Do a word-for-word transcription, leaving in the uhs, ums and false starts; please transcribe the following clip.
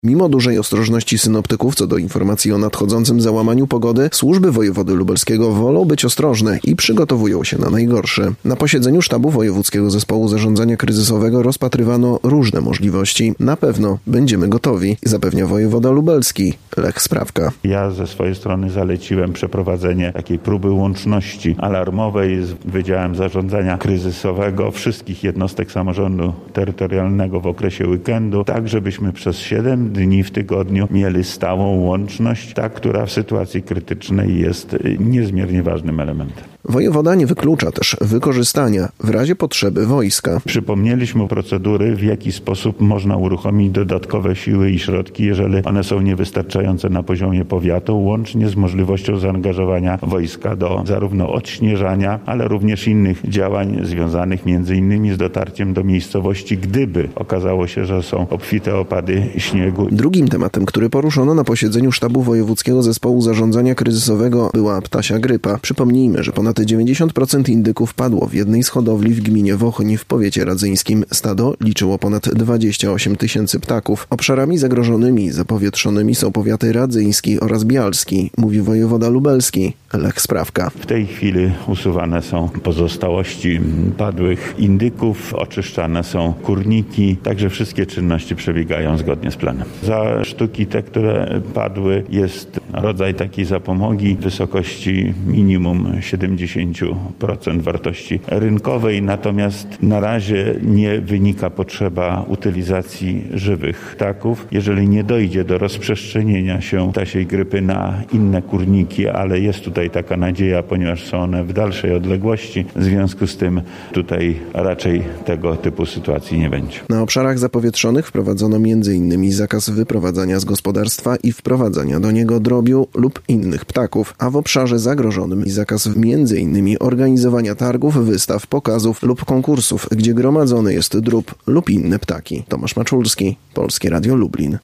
Mimo dużej ostrożności synoptyków co do informacji o nadchodzącym załamaniu pogody, służby wojewody lubelskiego wolą być ostrożne i przygotowują się na najgorsze. Na posiedzeniu sztabu Wojewódzkiego Zespołu Zarządzania Kryzysowego rozpatrywano różne możliwości. Na pewno będziemy gotowi, zapewnia wojewoda lubelski Lech Sprawka. Ja ze swojej strony zaleciłem przeprowadzenie takiej próby łączności alarmowej z Wydziałem Zarządzania Kryzysowego wszystkich jednostek samorządu terytorialnego w okresie weekendu, tak żebyśmy przez siedem dni w tygodniu mieli stałą łączność, ta, która w sytuacji krytycznej jest niezmiernie ważnym elementem. Wojewoda nie wyklucza też wykorzystania w razie potrzeby wojska. Przypomnieliśmy procedury, w jaki sposób można uruchomić dodatkowe siły i środki, jeżeli one są niewystarczające na poziomie powiatu, łącznie z możliwością zaangażowania wojska do zarówno odśnieżania, ale również innych działań związanych między innymi z dotarciem do miejscowości, gdyby okazało się, że są obfite opady śniegu. Drugim tematem, który poruszono na posiedzeniu sztabu Wojewódzkiego Zespołu Zarządzania Kryzysowego, była ptasia grypa. Przypomnijmy, że ponad dziewięćdziesiąt procent indyków padło w jednej z hodowli w gminie Wochoń w powiecie radzyńskim. Stado liczyło ponad dwadzieścia osiem tysięcy ptaków. Obszarami zagrożonymi, zapowietrzonymi są powiaty radzyński oraz bialski, mówi wojewoda lubelski Lech Sprawka. W tej chwili usuwane są pozostałości padłych indyków, oczyszczane są kurniki, także wszystkie czynności przebiegają zgodnie z planem. Za sztuki te, które padły, jest rodzaj takiej zapomogi w wysokości minimum siedemdziesiąt procent wartości rynkowej, natomiast na razie nie wynika potrzeba utylizacji żywych ptaków. Jeżeli nie dojdzie do rozprzestrzenienia się ptasiej grypy na inne kurniki, ale jest tutaj taka nadzieja, ponieważ są one w dalszej odległości, w związku z tym tutaj raczej tego typu sytuacji nie będzie. Na obszarach zapowietrzonych wprowadzono między innymi zakaz wyprowadzania z gospodarstwa i wprowadzania do niego drobiu lub innych ptaków, a w obszarze zagrożonym zakaz między innymi organizowania targów, wystaw, pokazów lub konkursów, gdzie gromadzony jest drób lub inne ptaki. Tomasz Maczulski, Polskie Radio Lublin.